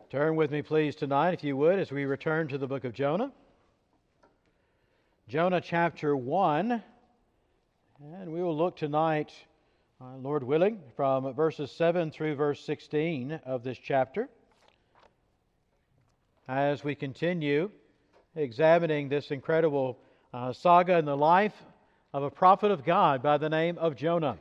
Turn with me, please, tonight, if you would, as we return to the book of Jonah. Jonah chapter 1, and we will look tonight, Lord willing, from verses 7 through verse 16 of this chapter, as we continue examining this incredible saga in the life of a prophet of God by the name of Jonah.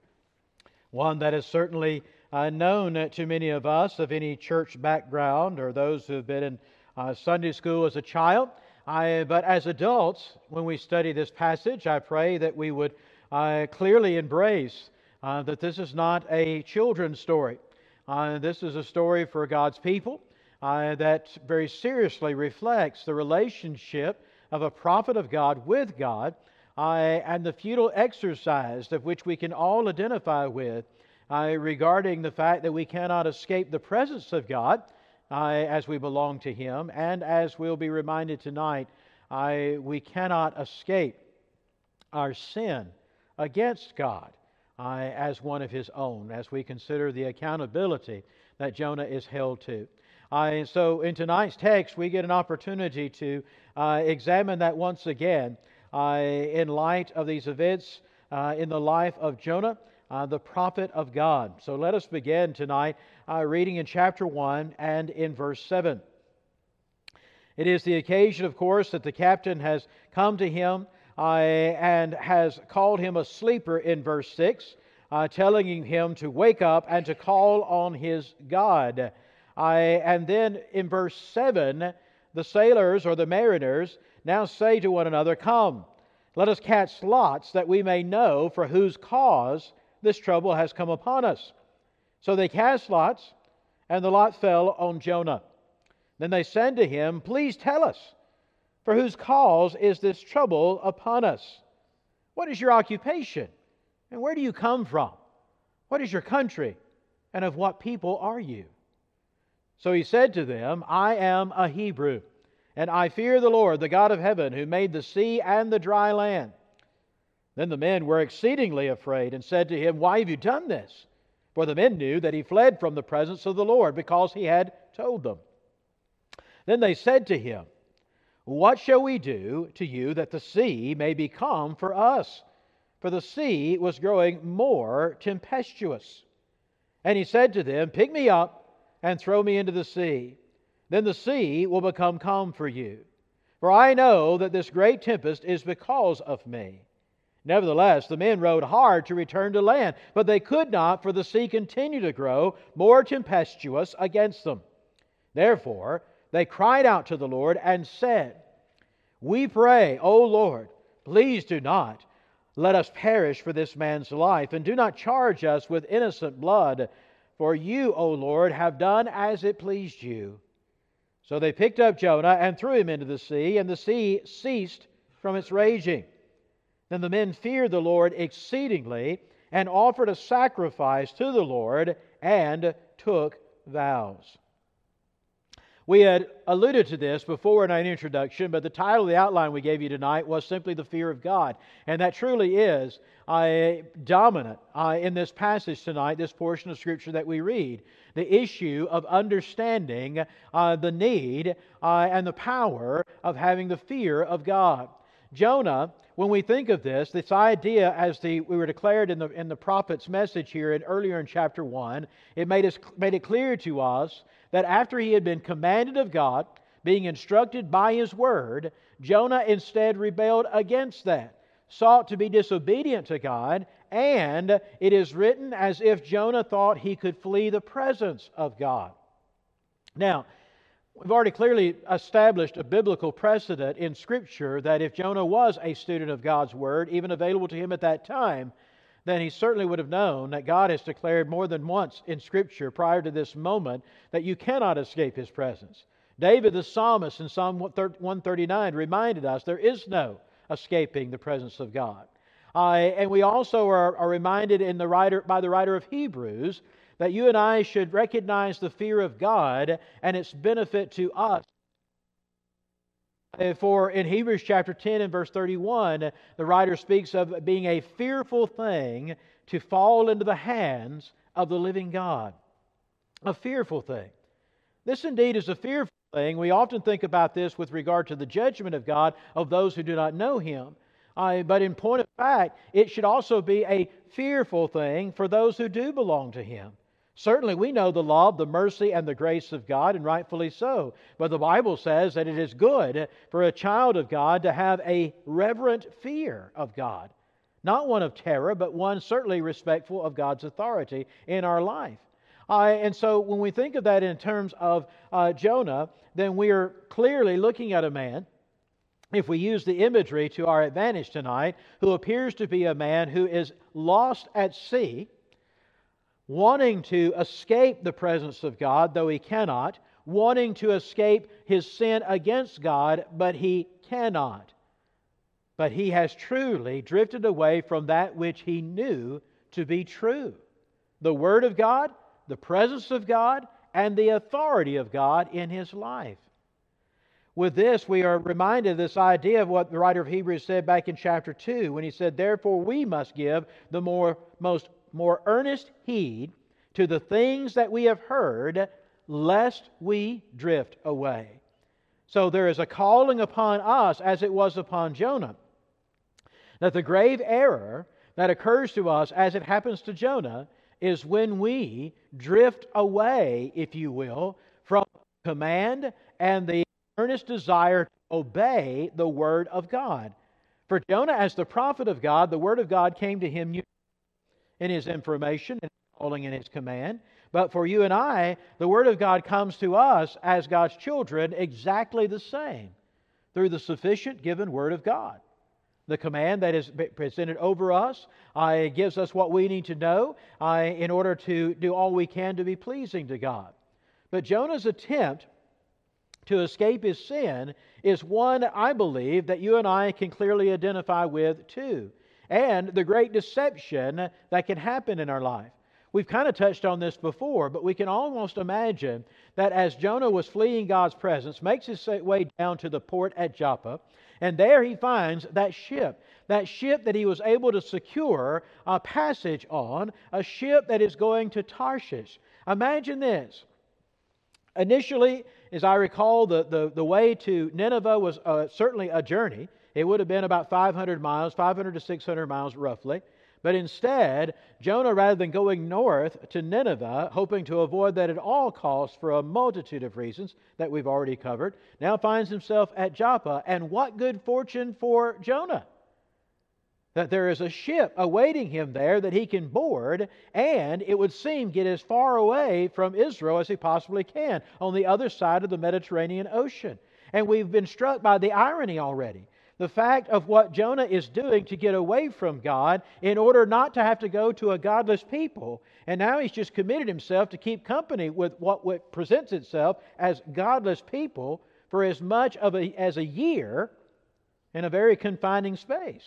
One that is certainly known to many of us of any church background or those who have been in Sunday school as a child. But as adults, when we study this passage, I pray that we would clearly embrace that this is not a children's story. This is a story for God's people that very seriously reflects the relationship of a prophet of God with God and the futile exercise of which we can all identify with regarding the fact that we cannot escape the presence of God as we belong to Him, and as we'll be reminded tonight, we cannot escape our sin against God as one of His own, as we consider the accountability that Jonah is held to. So in tonight's text, we get an opportunity to examine that once again in light of these events in the life of Jonah, the prophet of God. So let us begin tonight reading in chapter 1 and in verse 7. It is the occasion, of course, that the captain has come to him and has called him a sleeper in verse 6, telling him to wake up and to call on his God. And then in verse 7, the sailors or the mariners now say to one another, "Come, let us cast lots that we may know for whose cause this trouble has come upon us." So they cast lots, and the lot fell on Jonah. Then they said to him, "Please tell us, for whose cause is this trouble upon us? What is your occupation, and where do you come from? What is your country, and of what people are you?" So he said to them, "I am a Hebrew, and I fear the Lord, the God of heaven, who made the sea and the dry land." Then the men were exceedingly afraid and said to him, "Why have you done this?" For the men knew that he fled from the presence of the Lord, because he had told them. Then they said to him, "What shall we do to you that the sea may be calm for us?" For the sea was growing more tempestuous. And he said to them, "Pick me up and throw me into the sea. Then the sea will become calm for you. For I know that this great tempest is because of me." Nevertheless, the men rowed hard to return to land, but they could not, for the sea continued to grow more tempestuous against them. Therefore, they cried out to the Lord and said, "We pray, O Lord, please do not let us perish for this man's life, and do not charge us with innocent blood, for you, O Lord, have done as it pleased you." So they picked up Jonah and threw him into the sea, and the sea ceased from its raging. Then the men feared the Lord exceedingly, and offered a sacrifice to the Lord, and took vows. We had alluded to this before in our introduction, but the title of the outline we gave you tonight was simply the fear of God. And that truly is dominant in this passage tonight, this portion of Scripture that we read. The issue of understanding the need and the power of having the fear of God. Jonah, when we think of this idea, as we were declared in the prophet's message here earlier in chapter 1, it made it clear to us that after he had been commanded of God, being instructed by His Word, Jonah instead rebelled against that, sought to be disobedient to God, and it is written as if Jonah thought he could flee the presence of God. Now, we've already clearly established a biblical precedent in Scripture that if Jonah was a student of God's Word, even available to him at that time, then he certainly would have known that God has declared more than once in Scripture prior to this moment that you cannot escape His presence. David the psalmist in Psalm 139 reminded us there is no escaping the presence of God. And we also are reminded by the writer of Hebrews that you and I should recognize the fear of God and its benefit to us. For in Hebrews chapter 10 and verse 31, the writer speaks of being a fearful thing to fall into the hands of the living God. A fearful thing. This indeed is a fearful thing. We often think about this with regard to the judgment of God of those who do not know Him. But in point of fact, it should also be a fearful thing for those who do belong to Him. Certainly we know the love, the mercy, and the grace of God, and rightfully so. But the Bible says that it is good for a child of God to have a reverent fear of God. Not one of terror, but one certainly respectful of God's authority in our life. And so when we think of that in terms of Jonah, then we are clearly looking at a man, if we use the imagery to our advantage tonight, who appears to be a man who is lost at sea, wanting to escape the presence of God, though he cannot, wanting to escape his sin against God, but he cannot. But he has truly drifted away from that which he knew to be true: the Word of God, the presence of God, and the authority of God in his life. With this, we are reminded of this idea of what the writer of Hebrews said back in chapter 2, when he said, "Therefore we must give the more earnest heed to the things that we have heard, lest we drift away." So there is a calling upon us, as it was upon Jonah, that the grave error that occurs to us, as it happens to Jonah, is when we drift away, if you will, from command and the earnest desire to obey the Word of God. For Jonah, as the prophet of God, the Word of God came to him in his information and calling in his command. But for you and I, the Word of God comes to us as God's children exactly the same, through the sufficient given Word of God. The command that is presented over us gives us what we need to know in order to do all we can to be pleasing to God. But Jonah's attempt to escape his sin is one, I believe, that you and I can clearly identify with too, and the great deception that can happen in our life. We've kind of touched on this before, but we can almost imagine that as Jonah was fleeing God's presence, makes his way down to the port at Joppa, and there he finds that ship that he was able to secure a passage on, a ship that is going to Tarshish. Imagine this. Initially, as I recall, the way to Nineveh was certainly a journey. It would have been about 500 miles, 500 to 600 miles roughly. But instead, Jonah, rather than going north to Nineveh, hoping to avoid that at all costs for a multitude of reasons that we've already covered, now finds himself at Joppa. And what good fortune for Jonah! That there is a ship awaiting him there that he can board, and it would seem get as far away from Israel as he possibly can, on the other side of the Mediterranean Ocean. And we've been struck by the irony already. The fact of what Jonah is doing to get away from God in order not to have to go to a godless people. And now he's just committed himself to keep company with what presents itself as godless people for as much as a year in a very confining space.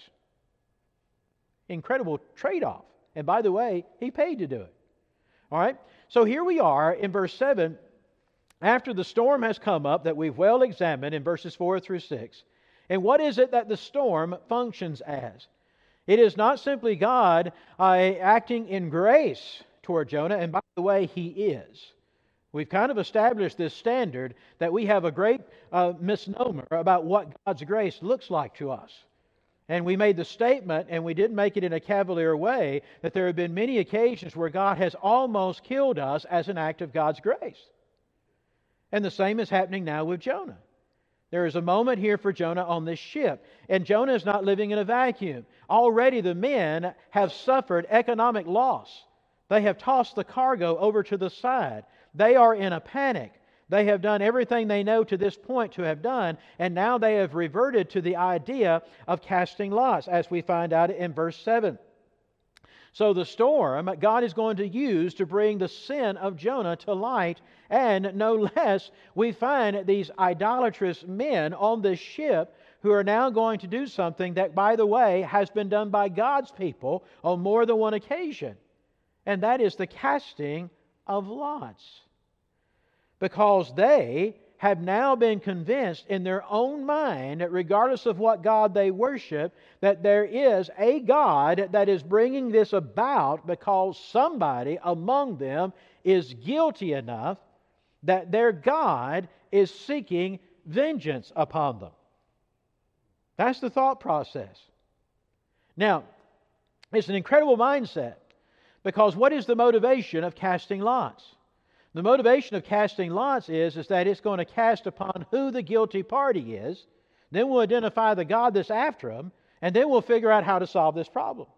Incredible trade-off. And by the way, he paid to do it. All right? So here we are in verse 7. After the storm has come up that we've well examined in verses 4 through 6. And what is it that the storm functions as? It is not simply God acting in grace toward Jonah. And by the way, He is. We've kind of established this standard that we have a great misnomer about what God's grace looks like to us. And we made the statement, and we didn't make it in a cavalier way, that there have been many occasions where God has almost killed us as an act of God's grace. And the same is happening now with Jonah. There is a moment here for Jonah on this ship. And Jonah is not living in a vacuum. Already the men have suffered economic loss. They have tossed the cargo over to the side. They are in a panic. They have done everything they know to this point to have done, and now they have reverted to the idea of casting lots, as we find out in verse 7. So the storm God is going to use to bring the sin of Jonah to light, and no less, we find these idolatrous men on this ship who are now going to do something that, by the way, has been done by God's people on more than one occasion, and that is the casting of lots. Because they have now been convinced in their own mind, regardless of what God they worship, that there is a God that is bringing this about because somebody among them is guilty enough that their God is seeking vengeance upon them. That's the thought process. Now, it's an incredible mindset, because what is the motivation of casting lots? The motivation of casting lots is that it's going to cast upon who the guilty party is. Then we'll identify the God that's after them, and then we'll figure out how to solve this problem.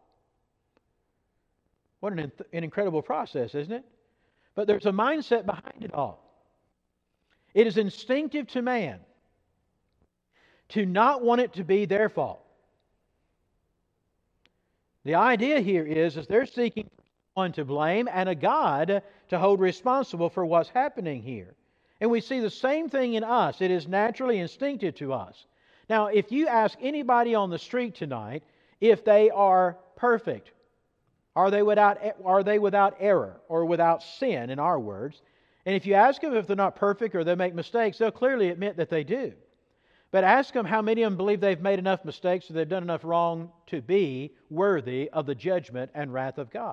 What an incredible process, isn't it? But there's a mindset behind it all. It is instinctive to man to not want it to be their fault. The idea here is they're seeking one to blame and a God to hold responsible for what's happening here. And we see the same thing in us. It is naturally instinctive to us. Now, if you ask anybody on the street tonight if they are perfect, are they without error or without sin, in our words? And if you ask them if they're not perfect or they make mistakes, they'll clearly admit that they do. But ask them how many of them believe they've made enough mistakes or they've done enough wrong to be worthy of the judgment and wrath of God.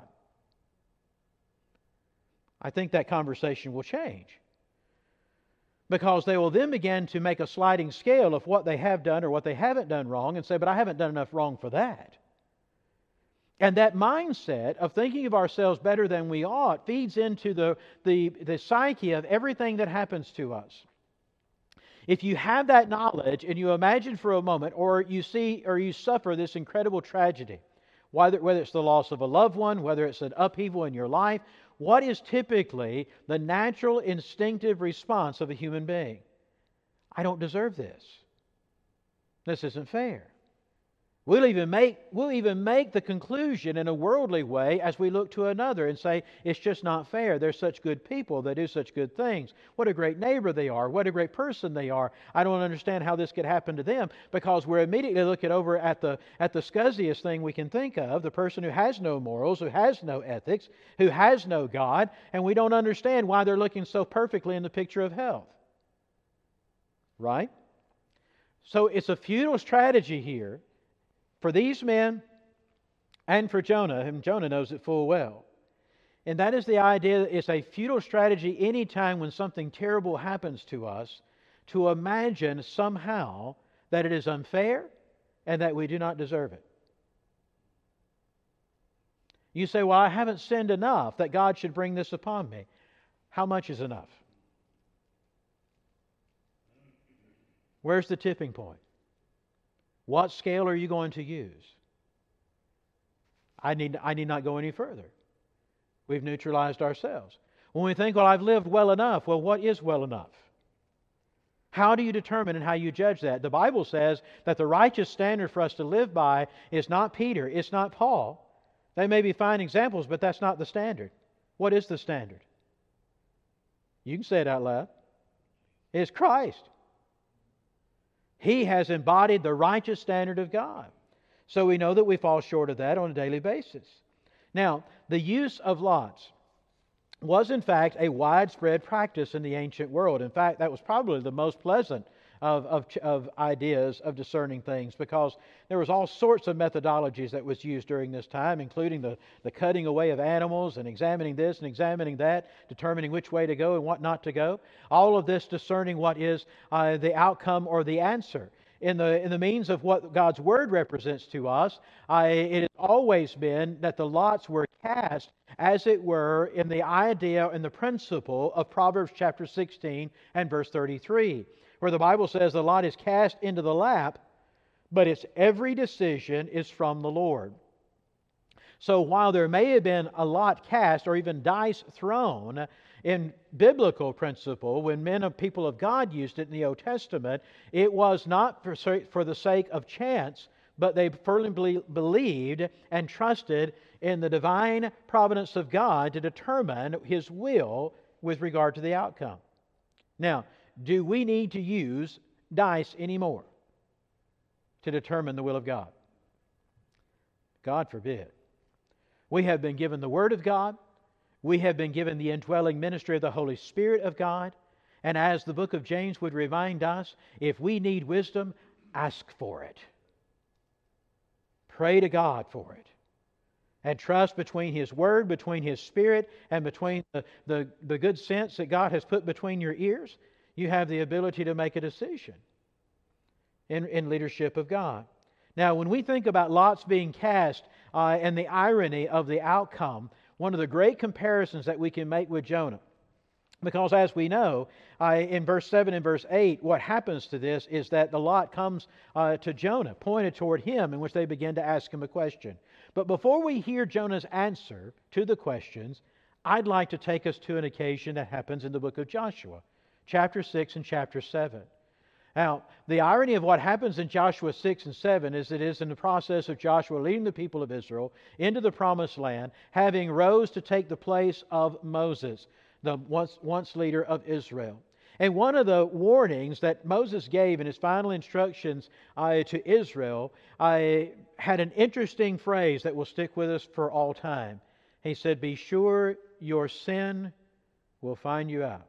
I think that conversation will change, because they will then begin to make a sliding scale of what they have done or what they haven't done wrong and say, but I haven't done enough wrong for that. And that mindset of thinking of ourselves better than we ought feeds into the psyche of everything that happens to us. If you have that knowledge and you imagine for a moment, or you see or you suffer this incredible tragedy, whether it's the loss of a loved one, whether it's an upheaval in your life, what is typically the natural instinctive response of a human being? I don't deserve this. This isn't fair. We'll even make the conclusion in a worldly way as we look to another and say, it's just not fair. They're such good people. They do such good things. What a great neighbor they are. What a great person they are. I don't understand how this could happen to them, because we're immediately looking over at the scuzziest thing we can think of, the person who has no morals, who has no ethics, who has no God, and we don't understand why they're looking so perfectly in the picture of health. Right? So it's a futile strategy here for these men and for Jonah, and Jonah knows it full well. And that is the idea that it's a futile strategy anytime when something terrible happens to us to imagine somehow that it is unfair and that we do not deserve it. You say, well, I haven't sinned enough that God should bring this upon me. How much is enough? Where's the tipping point? What scale are you going to use? I need not go any further. We've neutralized ourselves. When we think, well, I've lived well enough, well, what is well enough? How do you determine and how you judge that? The Bible says that the righteous standard for us to live by is not Peter, it's not Paul. They may be fine examples, but that's not the standard. What is the standard? You can say it out loud. It's Christ. He has embodied the righteous standard of God. So we know that we fall short of that on a daily basis. Now, the use of lots was in fact a widespread practice in the ancient world. In fact, that was probably the most pleasant of ideas of discerning things, because there was all sorts of methodologies that was used during this time, including the cutting away of animals and examining this and examining that, determining which way to go and what not to go. All of this discerning what is the outcome or the answer. In the means of what God's Word represents to us, it has always been that the lots were cast, as it were, in the idea and the principle of Proverbs chapter 16 and verse 33. Where the Bible says the lot is cast into the lap, but its every decision is from the Lord. So while there may have been a lot cast or even dice thrown in biblical principle, when men of people of God used it in the Old Testament, it was not for the sake of chance, but they firmly believed and trusted in the divine providence of God to determine His will with regard to the outcome. Now, do we need to use dice anymore to determine the will of God? God forbid. We have been given the Word of God. We have been given the indwelling ministry of the Holy Spirit of God. And as the book of James would remind us, if we need wisdom, ask for it. Pray to God for it. and trust between His Word, between His Spirit, and between the good sense that God has put between your ears, you have the ability to make a decision in leadership of God. Now, when we think about lots being cast and the irony of the outcome, one of the great comparisons that we can make with Jonah, because as we know, in verse 7 and verse 8, what happens to this is that the lot comes to Jonah, pointed toward him, in which they begin to ask him a question. But before we hear Jonah's answer to the questions, I'd like to take us to an occasion that happens in the book of Joshua, chapter 6 and chapter 7. Now, the irony of what happens in Joshua 6 and 7 is it is in the process of Joshua leading the people of Israel into the promised land, having rose to take the place of Moses, the once leader of Israel. And one of the warnings that Moses gave in his final instructions to Israel had an interesting phrase that will stick with us for all time. He said, "Be sure your sin will find you out."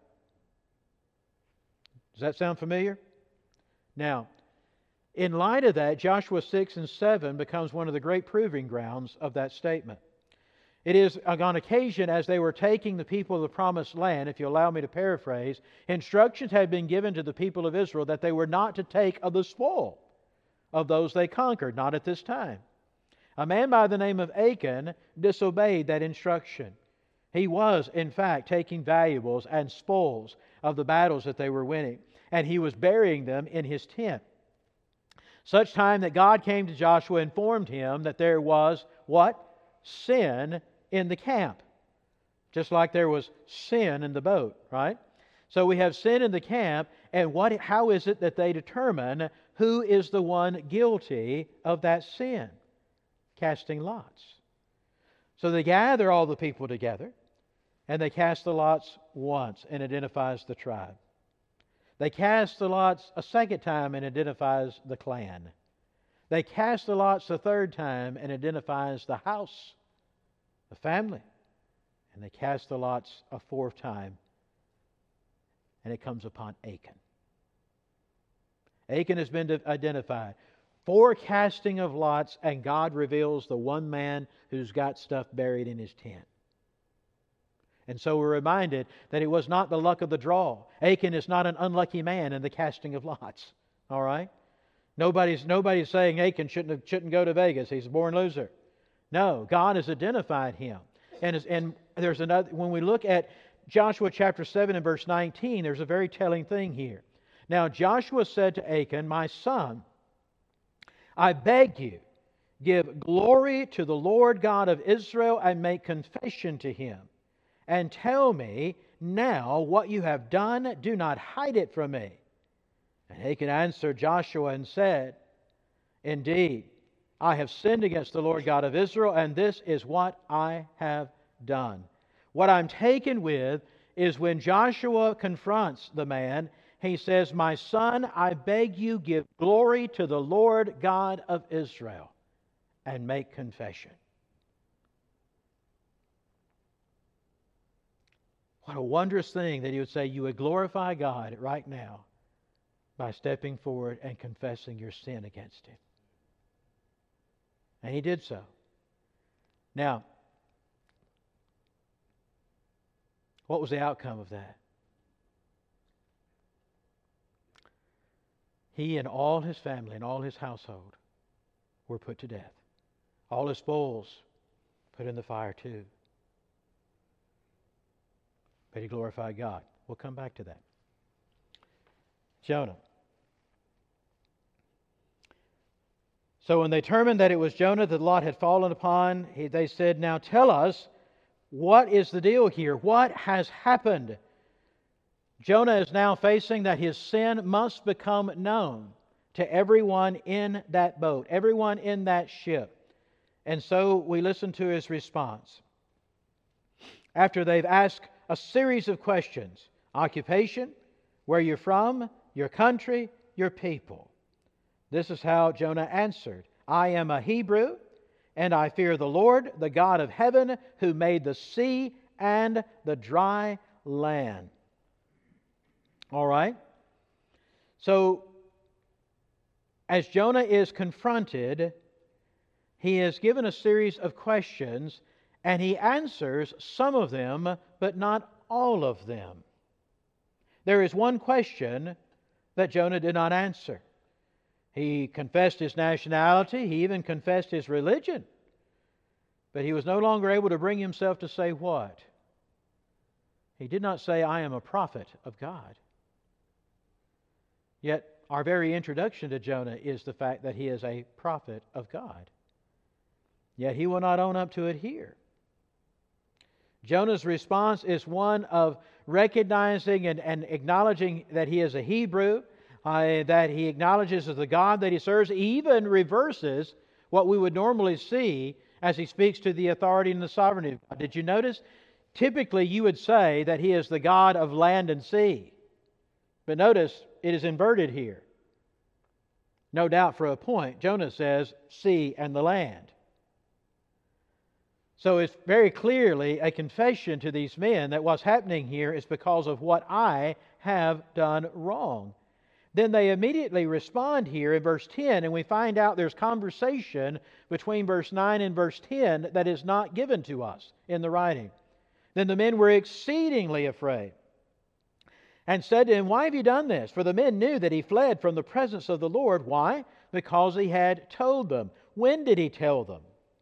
Does that sound familiar? Now, in light of that, Joshua 6 and 7 becomes one of the great proving grounds of that statement. It is on occasion as they were taking the people of the promised land, if you allow me to paraphrase, instructions had been given to the people of Israel that they were not to take of the spoil of those they conquered, not at this time. A man by the name of Achan disobeyed that instruction. He was, in fact, taking valuables and spoils of the battles that they were winning, and he was burying them in his tent. Such time that God came to Joshua and informed him that there was what? Sin in the camp. Just like there was sin in the boat, right? So we have sin in the camp, and how is it that they determine who is the one guilty of that sin? Casting lots. So they gather all the people together, and they cast the lots once, and identifies the tribe. They cast the lots a second time and identifies the clan. They cast the lots the third time and identifies the house, the family. And they cast the lots a fourth time, and it comes upon Achan. Achan has been identified. 4 casting of lots, and God reveals the one man who's got stuff buried in his tent. And so we're reminded that it was not the luck of the draw. Achan is not an unlucky man in the casting of lots. All right? Nobody's saying Achan shouldn't go to Vegas. He's a born loser. No, God has identified him. And there's another. When we look at Joshua chapter 7 and verse 19, there's a very telling thing here. Now Joshua said to Achan, "My son, I beg you, give glory to the Lord God of Israel and make confession to Him. And tell me now what you have done. Do not hide it from me." And Achan answered Joshua and said, "Indeed, I have sinned against the Lord God of Israel, and this is what I have done." What I'm taken with is when Joshua confronts the man, he says, "My son, I beg you, give glory to the Lord God of Israel and make confession." What a wondrous thing that he would say you would glorify God right now by stepping forward and confessing your sin against Him. And he did so. Now, what was the outcome of that? He and all his family and all his household were put to death. All his spoils put in the fire too. But he glorified God. We'll come back to that. Jonah. So when they determined that it was Jonah that Lot had fallen upon, they said, "Now tell us, what is the deal here? What has happened?" Jonah is now facing that his sin must become known to everyone in that boat, everyone in that ship. And so we listen to his response. After they've asked a series of questions: occupation, where you're from, your country, your people. This is how Jonah answered: "I am a Hebrew, and I fear the Lord, the God of heaven, who made the sea and the dry land." All right? So, as Jonah is confronted, he is given a series of questions, and he answers some of them, but not all of them. There is one question that Jonah did not answer. He confessed his nationality, he even confessed his religion, but he was no longer able to bring himself to say what? He did not say, I am a prophet of God. Yet our very introduction to Jonah is the fact that he is a prophet of God. Yet he will not own up to it here. Jonah's response is one of recognizing and acknowledging that he is a Hebrew, that he acknowledges as the God that he serves. He even reverses what we would normally see as he speaks to the authority and the sovereignty of God. Did you notice? Typically you would say that he is the God of land and sea. But notice it is inverted here. No doubt for a point. Jonah says sea and the land. So it's very clearly a confession to these men that what's happening here is because of what I have done wrong. Then they immediately respond here in verse 10, and we find out there's conversation between verse 9 and verse 10 that is not given to us in the writing. Then the men were exceedingly afraid and said to him, Why have you done this? For the men knew that he fled from the presence of the Lord. Why? Because he had told them. When did he tell them?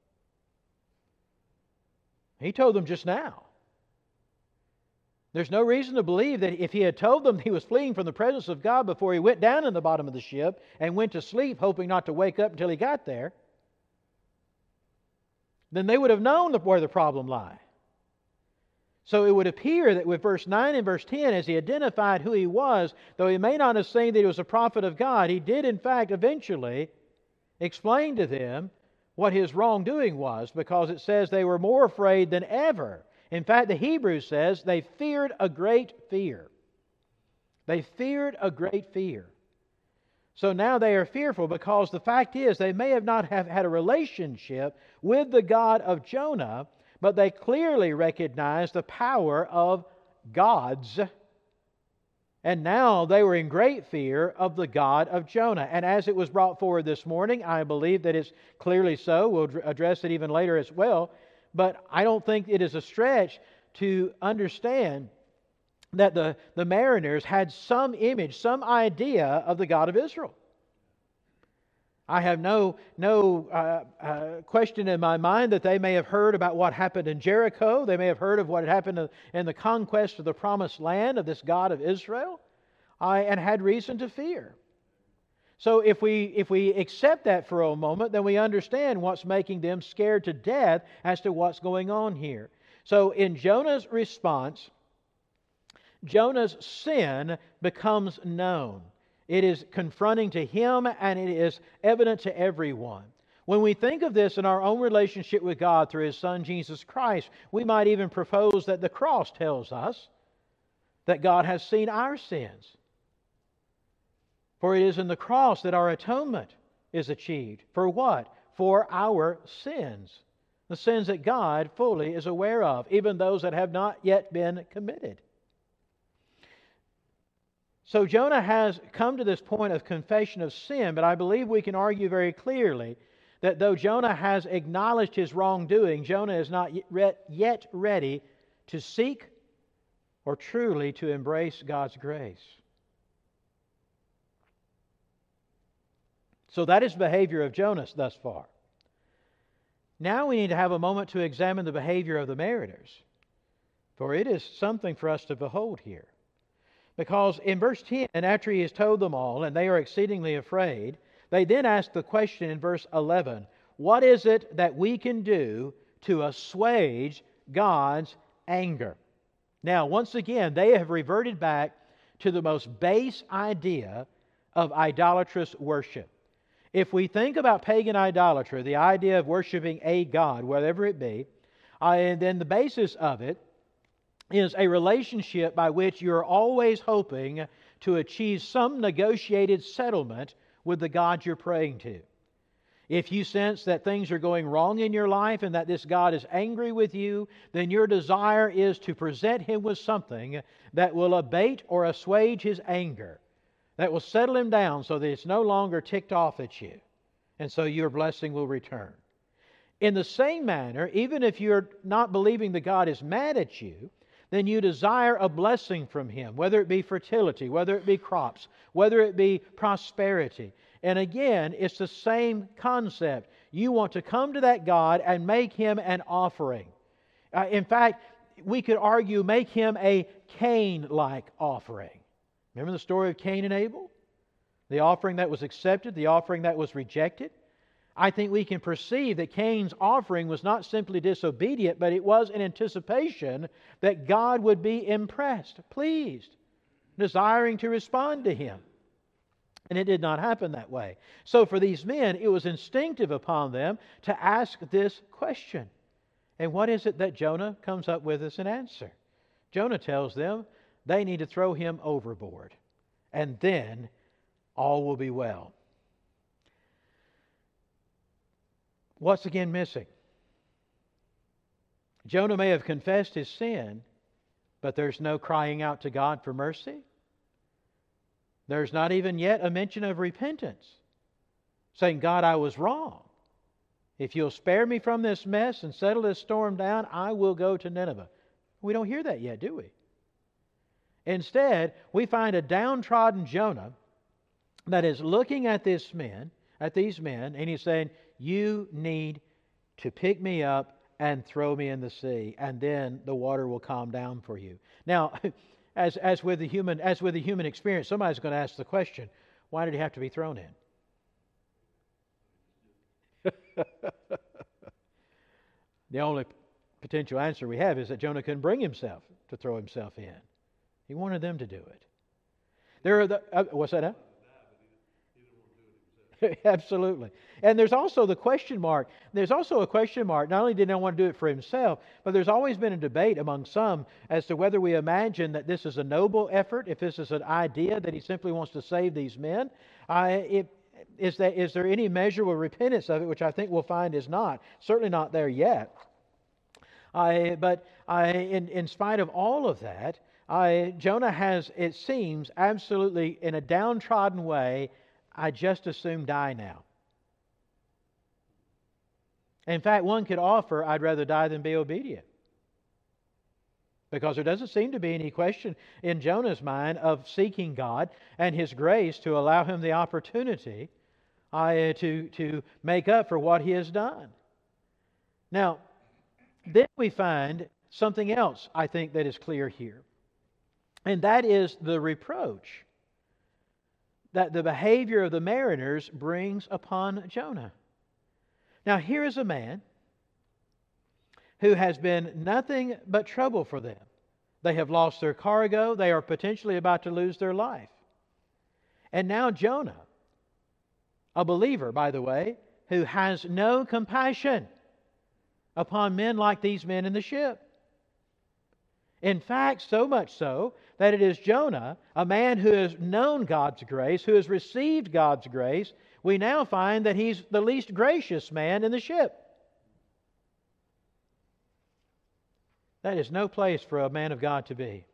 He told them just now. There's no reason to believe that if he had told them he was fleeing from the presence of God before he went down in the bottom of the ship and went to sleep, hoping not to wake up until he got there, then they would have known where the problem lay. So it would appear that with verse 9 and verse 10, as he identified who he was, though he may not have seen that he was a prophet of God, he did in fact eventually explain to them what his wrongdoing was, because it says they were more afraid than ever. In fact, the Hebrew says they feared a great fear. They feared a great fear. So now they are fearful because the fact is they may have not have had a relationship with the God of Jonah, but they clearly recognize the power of gods. And now they were in great fear of the God of Jonah. And as it was brought forward this morning, I believe that it's clearly so. We'll address it even later as well. But I don't think it is a stretch to understand that the mariners had some image, some idea of the God of Israel. I have no question in my mind that they may have heard about what happened in Jericho. They may have heard of what had happened in the conquest of the promised land of this God of Israel, and had reason to fear. So if we accept that for a moment, then we understand what's making them scared to death as to what's going on here. So in Jonah's response, Jonah's sin becomes known. It is confronting to him, and it is evident to everyone. When we think of this in our own relationship with God through His Son Jesus Christ, we might even propose that the cross tells us that God has seen our sins. For it is in the cross that our atonement is achieved. For what? For our sins. The sins that God fully is aware of, even those that have not yet been committed. So Jonah has come to this point of confession of sin, but I believe we can argue very clearly that though Jonah has acknowledged his wrongdoing, Jonah is not yet ready to seek or truly to embrace God's grace. So that is the behavior of Jonah thus far. Now we need to have a moment to examine the behavior of the mariners, for it is something for us to behold here. Because in verse 10, after he has told them all, and they are exceedingly afraid, they then ask the question in verse 11, what is it that we can do to assuage God's anger? Now, once again, they have reverted back to the most base idea of idolatrous worship. If we think about pagan idolatry, the idea of worshiping a god, whatever it be, then the basis of it is a relationship by which you're always hoping to achieve some negotiated settlement with the God you're praying to. If you sense that things are going wrong in your life and that this God is angry with you, then your desire is to present Him with something that will abate or assuage His anger, that will settle Him down so that it's no longer ticked off at you, and so your blessing will return. In the same manner, even if you're not believing that God is mad at you, then you desire a blessing from Him, whether it be fertility, whether it be crops, whether it be prosperity. And again, it's the same concept. You want to come to that God and make Him an offering. In fact, we could argue, make Him a Cain-like offering. Remember the story of Cain and Abel? The offering that was accepted, the offering that was rejected. I think we can perceive that Cain's offering was not simply disobedient, but it was in anticipation that God would be impressed, pleased, desiring to respond to him. And it did not happen that way. So for these men, it was instinctive upon them to ask this question. And what is it that Jonah comes up with as an answer? Jonah tells them they need to throw him overboard, and then all will be well. What's again missing? Jonah may have confessed his sin, but there's no crying out to God for mercy. There's not even yet a mention of repentance, saying, God, I was wrong. If you'll spare me from this mess and settle this storm down, I will go to Nineveh. We don't hear that yet, do we? Instead, we find a downtrodden Jonah that is looking at these men, and he's saying, you need to pick me up and throw me in the sea, and then the water will calm down for you. Now, as with the human experience, somebody's going to ask the question, why did he have to be thrown in? The only potential answer we have is that Jonah couldn't bring himself to throw himself in. He wanted them to do it. There are what's that? Absolutely. And there's also the question mark. There's also a question mark. Not only did he not want to do it for himself, but there's always been a debate among some as to whether we imagine that this is a noble effort, if this is an idea that he simply wants to save these men. Is there any measurable repentance of it, which I think we'll find is not. Certainly not there yet. But in spite of all of that, Jonah has, it seems, absolutely in a downtrodden way, I just as soon die now. In fact, one could offer, I'd rather die than be obedient. Because there doesn't seem to be any question in Jonah's mind of seeking God and His grace to allow him the opportunity to make up for what he has done. Now, then we find something else, I think, that is clear here. And that is the reproach that the behavior of the mariners brings upon Jonah. Now, here is a man who has been nothing but trouble for them. They have lost their cargo. They are potentially about to lose their life. And now Jonah, a believer, by the way, who has no compassion upon men like these men in the ship. In fact, so much so that it is Jonah, a man who has known God's grace, who has received God's grace, we now find that he's the least gracious man in the ship. That is no place for a man of God to be.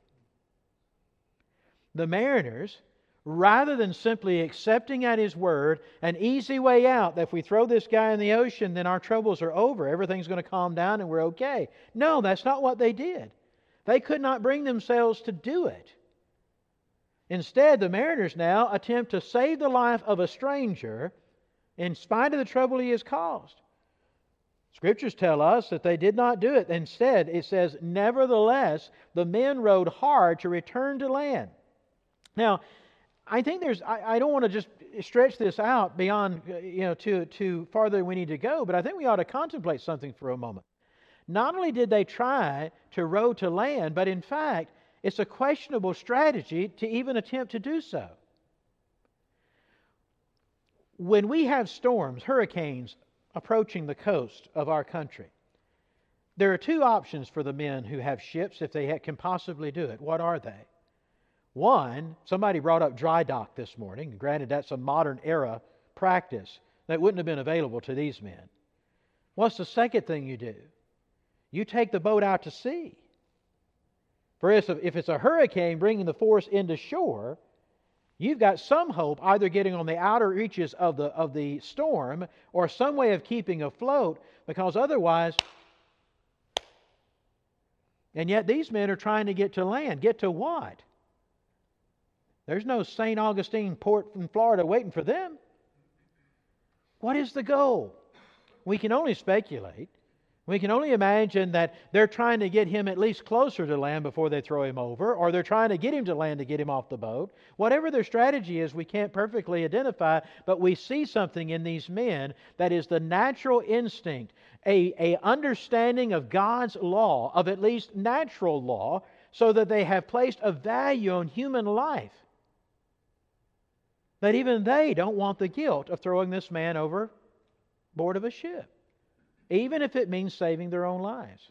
The mariners, rather than simply accepting at his word an easy way out, that if we throw this guy in the ocean, then our troubles are over, everything's going to calm down and we're okay. No, that's not what they did. They could not bring themselves to do it. Instead, the mariners now attempt to save the life of a stranger in spite of the trouble he has caused. Scriptures tell us that they did not do it. Instead, it says, nevertheless, the men rowed hard to return to land. Now, I think I don't want to just stretch this out beyond, to farther than we need to go, but I think we ought to contemplate something for a moment. Not only did they try to row to land, but in fact, it's a questionable strategy to even attempt to do so. When we have storms, hurricanes approaching the coast of our country, there are two options for the men who have ships if they can possibly do it. What are they? One, somebody brought up dry dock this morning. Granted, that's a modern era practice that wouldn't have been available to these men. What's the second thing you do? You take the boat out to sea. For instance, if it's a hurricane bringing the force into shore, you've got some hope either getting on the outer reaches of the storm or some way of keeping afloat, because otherwise... And yet these men are trying to get to land. Get to what? There's no St. Augustine port in Florida waiting for them. What is the goal? We can only speculate. We can only imagine that they're trying to get him at least closer to land before they throw him over, or they're trying to get him to land to get him off the boat. Whatever their strategy is, we can't perfectly identify, but we see something in these men that is the natural instinct, a understanding of God's law, of at least natural law, so that they have placed a value on human life. That even they don't want the guilt of throwing this man overboard of a ship, even if it means saving their own lives.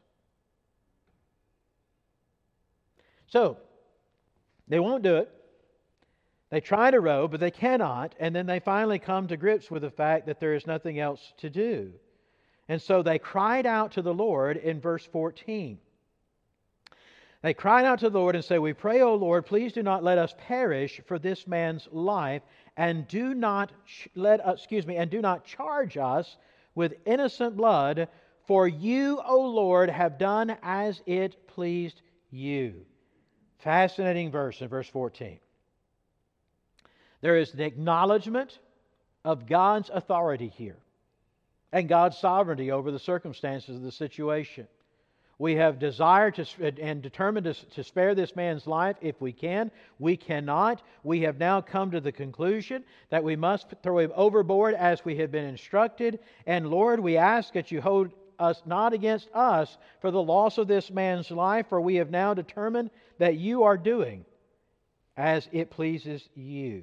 So, they won't do it. They try to row, but they cannot, and then they finally come to grips with the fact that there is nothing else to do. And so they cried out to the Lord in verse 14. They cried out to the Lord and said, "We pray, O Lord, please do not let us perish for this man's life, and do not charge us with innocent blood, for you, O Lord, have done as it pleased you." Fascinating verse in verse 14. There is an acknowledgement of God's authority here and God's sovereignty over the circumstances of the situation. We have desired and determined to spare this man's life if we can. We cannot. We have now come to the conclusion that we must throw him overboard as we have been instructed. And Lord, we ask that you hold us not against us for the loss of this man's life, for we have now determined that you are doing as it pleases you.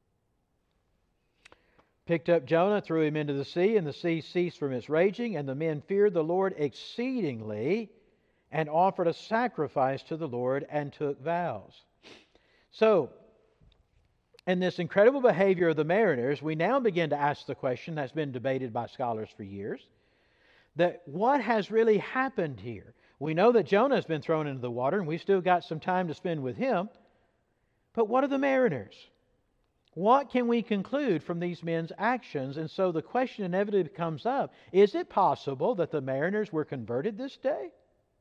Picked up Jonah, threw him into the sea, and the sea ceased from its raging, and the men feared the Lord exceedingly, and offered a sacrifice to the Lord and took vows. So, in this incredible behavior of the mariners, we now begin to ask the question that's been debated by scholars for years, that what has really happened here? We know that Jonah has been thrown into the water, and we've still got some time to spend with him. But what are the mariners? What can we conclude from these men's actions? And so the question inevitably comes up, is it possible that the mariners were converted this day?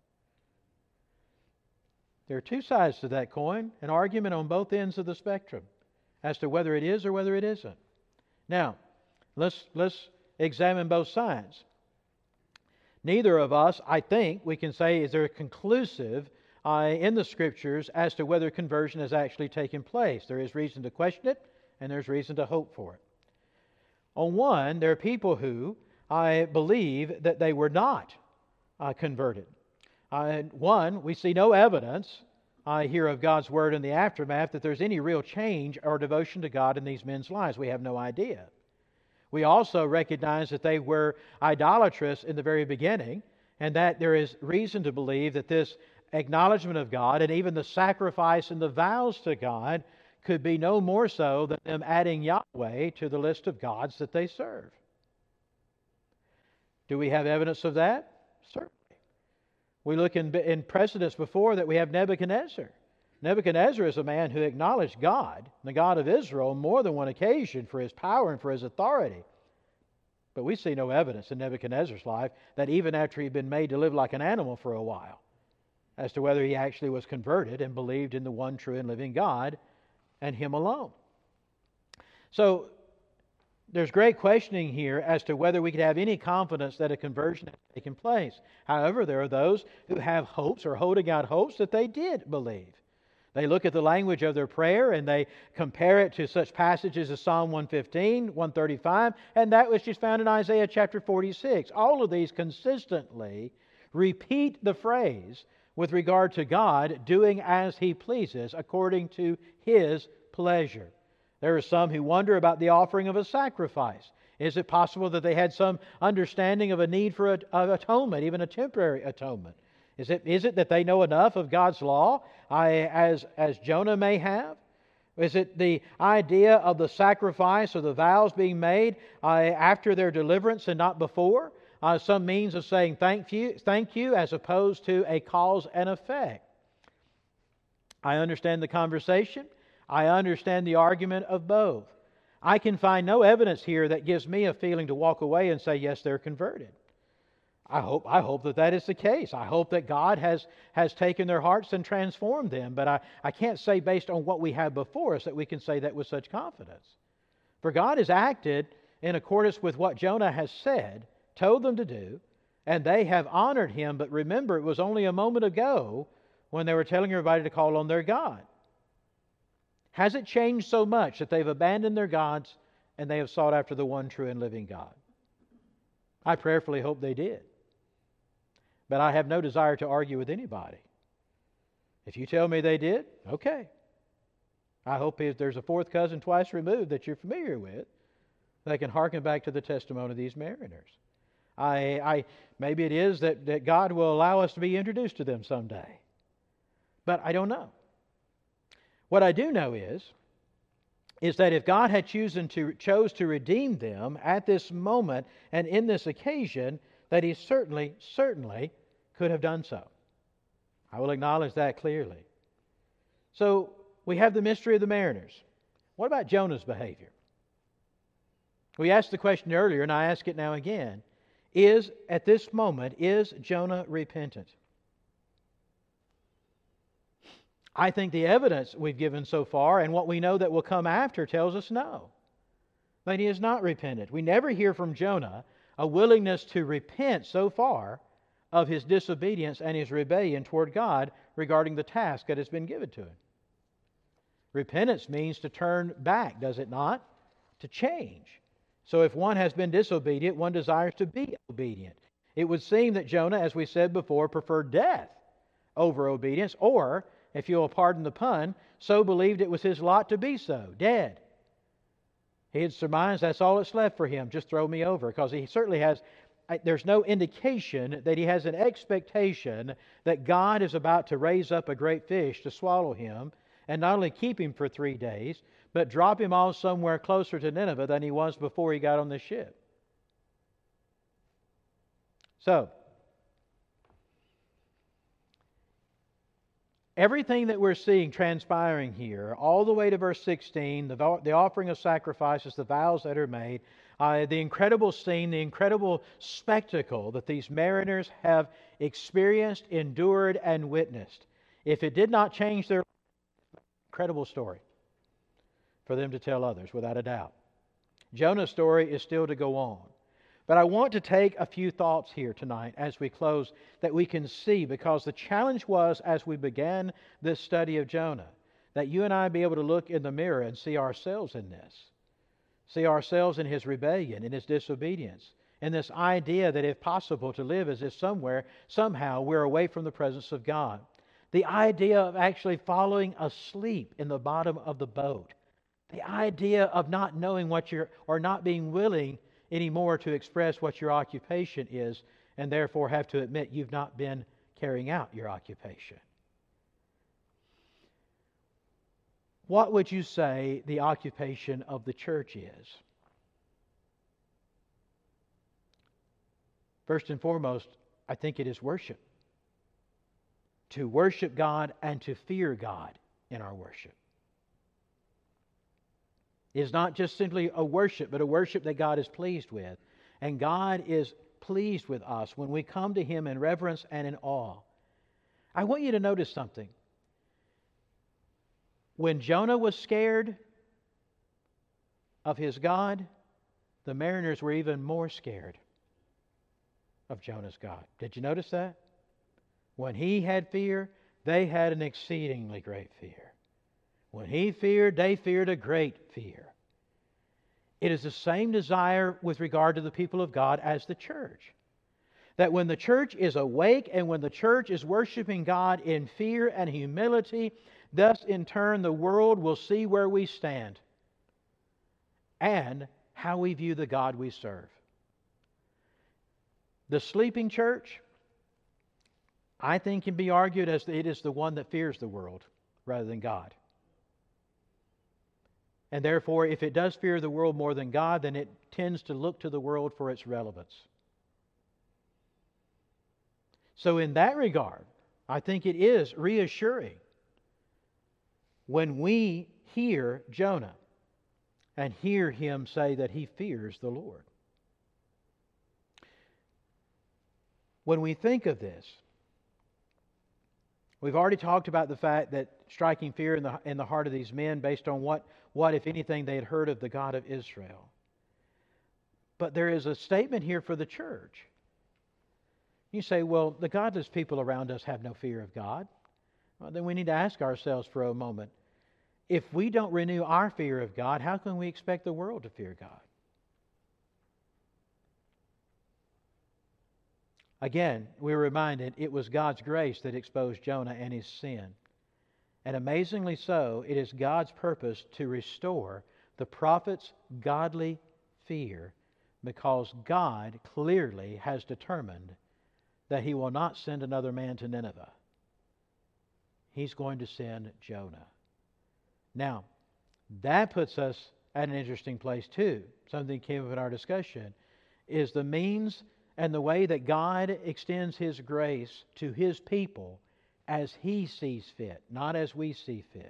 There are two sides to that coin, an argument on both ends of the spectrum as to whether it is or whether it isn't. Now, let's examine both sides. Neither of us, I think, we can say is there conclusive in the Scriptures as to whether conversion has actually taken place. There is reason to question it, and there's reason to hope for it. On one, there are people who believe that they were not converted. One, we see no evidence here of God's Word in the aftermath that there's any real change or devotion to God in these men's lives. We have no idea. We also recognize that they were idolatrous in the very beginning, and that there is reason to believe that this acknowledgement of God and even the sacrifice and the vows to God could be no more so than them adding Yahweh to the list of gods that they serve. Do we have evidence of that? Certainly. We look in precedents before that we have Nebuchadnezzar. Nebuchadnezzar is a man who acknowledged God, the God of Israel, on more than one occasion for his power and for his authority. But we see no evidence in Nebuchadnezzar's life that even after he'd been made to live like an animal for a while, as to whether he actually was converted and believed in the one true and living God and Him alone. So, there's great questioning here as to whether we could have any confidence that a conversion has taken place. However, there are those who have hopes or holding out hopes that they did believe. They look at the language of their prayer and they compare it to such passages as Psalm 115, 135, and that which is found in Isaiah chapter 46. All of these consistently repeat the phrase with regard to God doing as He pleases according to His pleasure. There are some who wonder about the offering of a sacrifice. Is it possible that they had some understanding of a need for atonement, even a temporary atonement? Is it that they know enough of God's law as Jonah may have? Is it the idea of the sacrifice or the vows being made after their deliverance and not before? Some means of saying thank you as opposed to a cause and effect. I understand the conversation. I understand the argument of both. I can find no evidence here that gives me a feeling to walk away and say, yes, they're converted. I hope that is the case. I hope that God has taken their hearts and transformed them. But I can't say based on what we have before us that we can say that with such confidence. For God has acted in accordance with what Jonah has said, told them to do, and they have honored Him. But remember, it was only a moment ago when they were telling everybody to call on their God. Has it changed so much that they've abandoned their gods and they have sought after the one true and living God? I prayerfully hope they did. But I have no desire to argue with anybody. If you tell me they did, okay. I hope if there's a fourth cousin twice removed that you're familiar with, they can hearken back to the testimony of these mariners. Maybe it is that God will allow us to be introduced to them someday. But I don't know. What I do know is that if God had chose to redeem them at this moment and in this occasion, that He certainly could have done so. I will acknowledge that clearly. So we have the mystery of the mariners. What about Jonah's behavior? We asked the question earlier, and I ask it now again. At this moment, is Jonah repentant? I think the evidence we've given so far and what we know that will come after tells us no. That he is not repentant. We never hear from Jonah a willingness to repent so far of his disobedience and his rebellion toward God regarding the task that has been given to him. Repentance means to turn back, does it not? To change. So if one has been disobedient, one desires to be obedient. It would seem that Jonah, as we said before, preferred death over obedience, or, if you'll pardon the pun, so believed it was his lot to be so, dead. He had surmised that's all that's left for him, just throw me over, because he certainly has, there's no indication that he has an expectation that God is about to raise up a great fish to swallow him, and not only keep him for 3 days, but drop him off somewhere closer to Nineveh than he was before he got on the ship. So, everything that we're seeing transpiring here, all the way to verse 16, the offering of sacrifices, the vows that are made, the incredible scene, the incredible spectacle that these mariners have experienced, endured, and witnessed. If it did not change their incredible story for them to tell others, without a doubt. Jonah's story is still to go on. But I want to take a few thoughts here tonight as we close that we can see, because the challenge was, as we began this study of Jonah, that you and I be able to look in the mirror and see ourselves in this. See ourselves in his rebellion, in his disobedience, in this idea that if possible to live as if somehow we're away from the presence of God. The idea of actually following asleep in the bottom of the boat. The idea of not knowing or not being willing anymore to express what your occupation is, and therefore have to admit you've not been carrying out your occupation. What would you say the occupation of the church is? First and foremost, I think it is worship. To worship God and to fear God in our worship. It is not just simply a worship, but a worship that God is pleased with. And God is pleased with us when we come to Him in reverence and in awe. I want you to notice something. When Jonah was scared of his God, the mariners were even more scared of Jonah's God. Did you notice that? When he had fear, they had an exceedingly great fear. When he feared, they feared a great fear. It is the same desire with regard to the people of God as the church. That when the church is awake and when the church is worshiping God in fear and humility, thus in turn the world will see where we stand and how we view the God we serve. The sleeping church, I think, can be argued as it is the one that fears the world rather than God. And therefore, if it does fear the world more than God, then it tends to look to the world for its relevance. So in that regard, I think it is reassuring when we hear Jonah and hear him say that he fears the Lord. When we think of this, we've already talked about the fact that striking fear in the heart of these men based on what, if anything, they had heard of the God of Israel. But there is a statement here for the church. You say, well, the godless people around us have no fear of God. Well, then we need to ask ourselves for a moment, if we don't renew our fear of God, how can we expect the world to fear God? Again, we're reminded it was God's grace that exposed Jonah and his sin. And amazingly so, it is God's purpose to restore the prophet's godly fear, because God clearly has determined that He will not send another man to Nineveh. He's going to send Jonah. Now, that puts us at an interesting place too. Something came up in our discussion, is the means and the way that God extends His grace to His people as He sees fit, not as we see fit.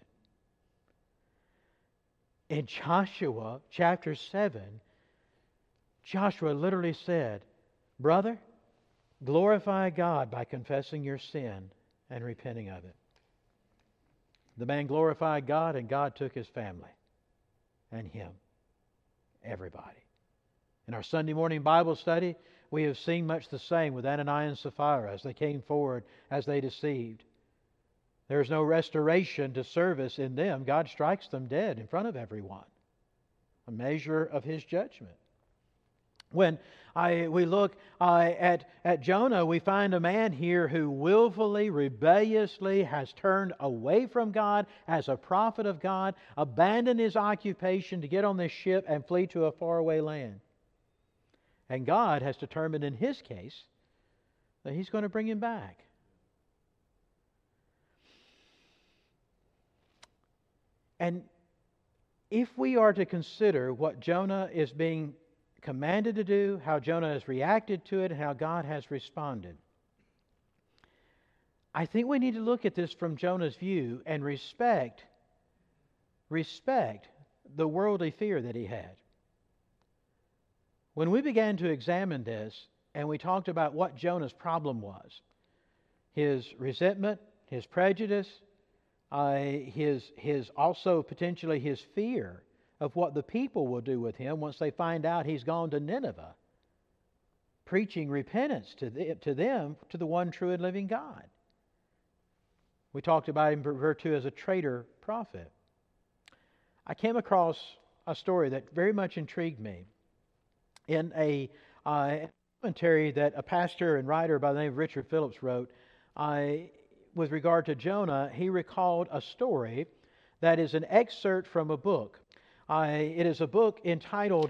In Joshua chapter 7, Joshua literally said, brother, glorify God by confessing your sin and repenting of it. The man glorified God, and God took his family and him, everybody. In our Sunday morning Bible study, we have seen much the same with Ananias and Sapphira as they came forward as they deceived. There is no restoration to service in them. God strikes them dead in front of everyone, a measure of His judgment. When we look at Jonah, we find a man here who willfully, rebelliously has turned away from God as a prophet of God, abandoned his occupation to get on this ship and flee to a faraway land. And God has determined in his case that He's going to bring him back. And if we are to consider what Jonah is being commanded to do, how Jonah has reacted to it, and how God has responded, I think we need to look at this from Jonah's view and respect the worldly fear that he had. When we began to examine this, and we talked about what Jonah's problem was, his resentment, his prejudice, his also potentially his fear of what the people will do with him once they find out he's gone to Nineveh, preaching repentance to them, to the one true and living God. We talked about him referred to as a traitor prophet. I came across a story that very much intrigued me in a commentary that a pastor and writer by the name of Richard Phillips wrote. With regard to Jonah, he recalled a story that is an excerpt from a book. It is a book entitled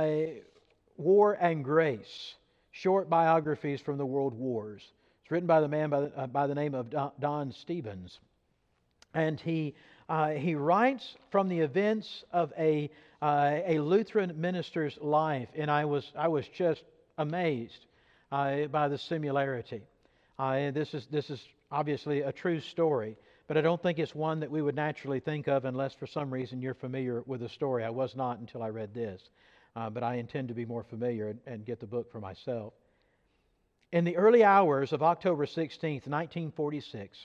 War and Grace, Short Biographies from the World Wars. It's written by the man by the name of Don Stephens. And he writes from the events of a Lutheran minister's life, and I was just amazed by the similarity. This is obviously a true story, but I don't think it's one that we would naturally think of unless for some reason you're familiar with the story. I was not until I read this, but I intend to be more familiar and get the book for myself. In the early hours of October 16th, 1946,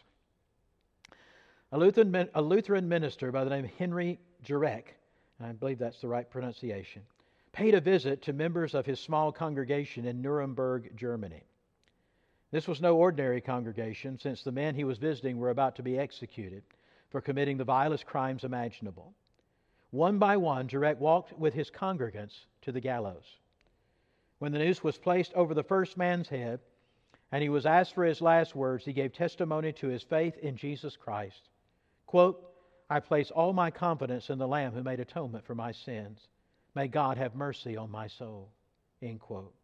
a Lutheran minister by the name of Henry Jurek, I believe that's the right pronunciation, paid a visit to members of his small congregation in Nuremberg, Germany. This was no ordinary congregation, since the men he was visiting were about to be executed for committing the vilest crimes imaginable. One by one, Jurek walked with his congregants to the gallows. When the noose was placed over the first man's head, and he was asked for his last words, he gave testimony to his faith in Jesus Christ. Quote, "I place all my confidence in the Lamb who made atonement for my sins. May God have mercy on my soul." End quote.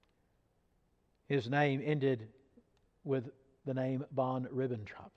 His name ended with the name von Ribbentrop.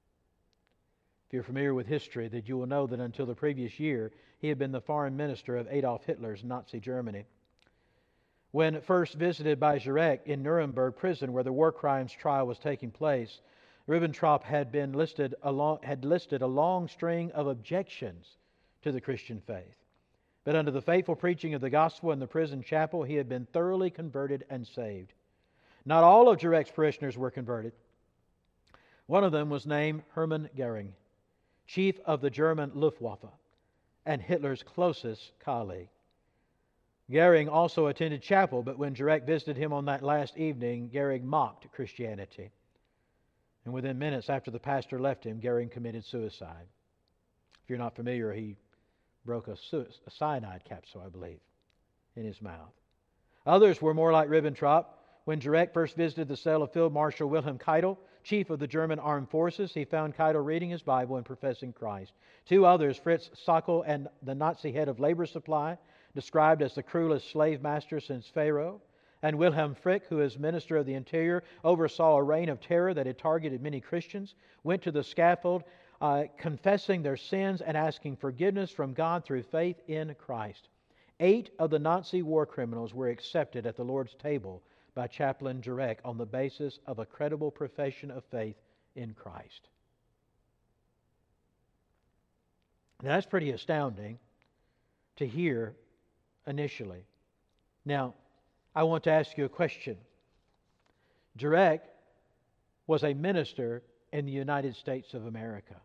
If you're familiar with history, that you will know that until the previous year, he had been the foreign minister of Adolf Hitler's Nazi Germany. When first visited by Jurek in Nuremberg prison, where the war crimes trial was taking place, Ribbentrop had listed a long string of objections to the Christian faith. But under the faithful preaching of the gospel in the prison chapel, he had been thoroughly converted and saved. Not all of Jarek's parishioners were converted. One of them was named Hermann Goering, chief of the German Luftwaffe and Hitler's closest colleague. Goering also attended chapel, but when Jarek visited him on that last evening, Goering mocked Christianity. And within minutes after the pastor left him, Goering committed suicide. If you're not familiar, he broke a cyanide capsule, I believe, in his mouth. Others were more like Ribbentrop. When Jarek first visited the cell of Field Marshal Wilhelm Keitel, chief of the German armed forces, he found Keitel reading his Bible and professing Christ. Two others, Fritz Sackel and the Nazi head of labor supply, described as the cruelest slave master since Pharaoh, and Wilhelm Frick, who as Minister of the Interior oversaw a reign of terror that had targeted many Christians, went to the scaffold confessing their sins and asking forgiveness from God through faith in Christ. 8 of the Nazi war criminals were accepted at the Lord's table by Chaplain Jarek on the basis of a credible profession of faith in Christ. Now, that's pretty astounding to hear initially. Now, I want to ask you a question. Jarek was a minister in the United States of America.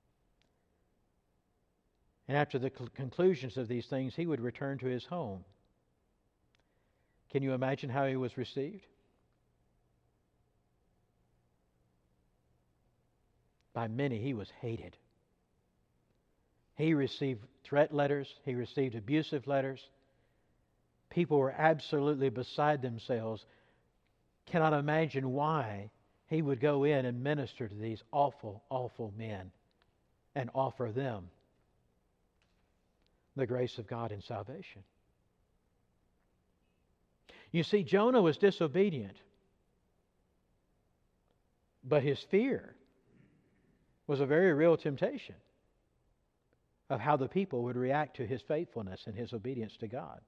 And after the conclusions of these things, he would return to his home. Can you imagine how he was received? By many, he was hated. He received threat letters. He received abusive letters. People were absolutely beside themselves. Cannot imagine why he would go in and minister to these awful, awful men and offer them the grace of God and salvation. You see, Jonah was disobedient, but his fear was a very real temptation of how the people would react to his faithfulness and his obedience to God.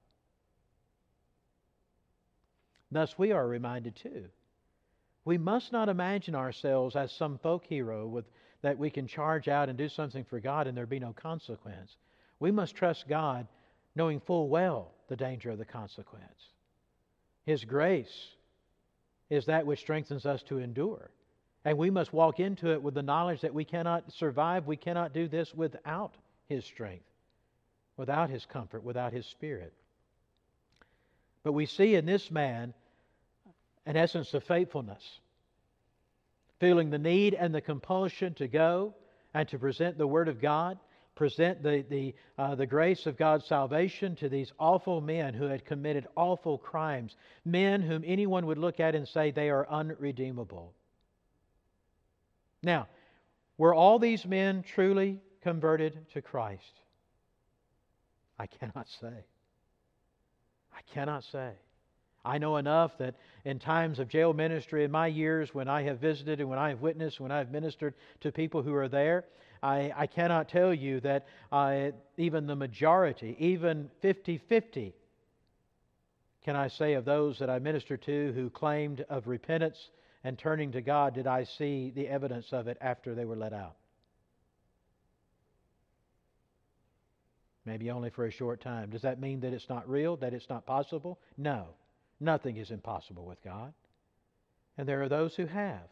Thus, we are reminded too. We must not imagine ourselves as some folk hero that we can charge out and do something for God and there be no consequence. We must trust God knowing full well the danger of the consequence. His grace is that which strengthens us to endure. And we must walk into it with the knowledge that we cannot survive, we cannot do this without His strength, without His comfort, without His Spirit. But we see in this man an essence of faithfulness, feeling the need and the compulsion to go and to present the Word of God, present the grace of God's salvation to these awful men who had committed awful crimes, men whom anyone would look at and say they are unredeemable. Now, were all these men truly converted to Christ? I cannot say. I cannot say. I know enough that in times of jail ministry, in my years when I have visited and when I have witnessed, when I have ministered to people who are there, I cannot tell you that even the majority, even 50-50, can I say of those that I ministered to who claimed of repentance and turning to God, did I see the evidence of it after they were let out? Maybe only for a short time. Does that mean that it's not real, that it's not possible? No. Nothing is impossible with God. And there are those who have.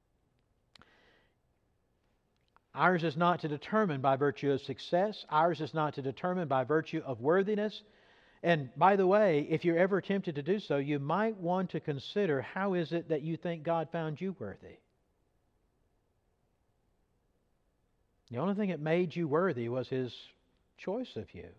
Ours is not to determine by virtue of success. Ours is not to determine by virtue of worthiness. And by the way, if you're ever tempted to do so, you might want to consider how is it that you think God found you worthy? The only thing that made you worthy was His choice of you.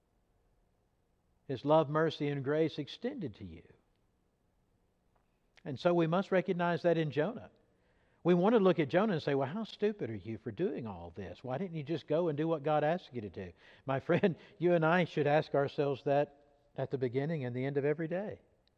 His love, mercy, and grace extended to you. And so we must recognize that in Jonah. We want to look at Jonah and say, well, how stupid are you for doing all this? Why didn't you just go and do what God asked you to do? My friend, you and I should ask ourselves that at the beginning and the end of every day.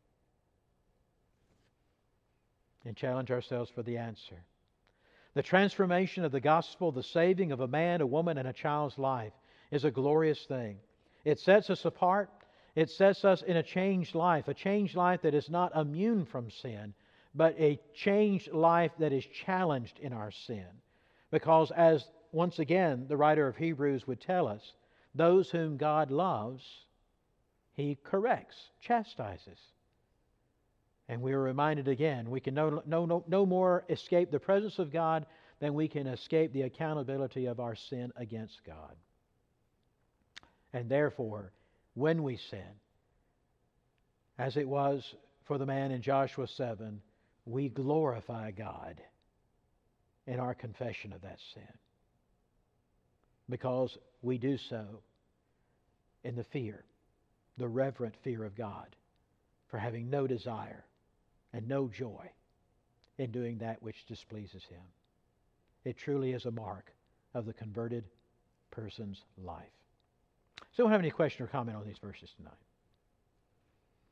And challenge ourselves for the answer. The transformation of the gospel, the saving of a man, a woman, and a child's life is a glorious thing. It sets us apart. It sets us in a changed life that is not immune from sin, but a changed life that is challenged in our sin. Because as, once again, the writer of Hebrews would tell us, Those whom God loves, He corrects, chastises. And we are reminded again, we can no more escape the presence of God than we can escape the accountability of our sin against God. And therefore, when we sin, as it was for the man in Joshua 7, we glorify God in our confession of that sin, because we do so in the fear, the reverent fear of God, for having no desire and no joy in doing that which displeases Him. It truly is a mark of the converted person's life. So, do you have any question or comment on these verses tonight?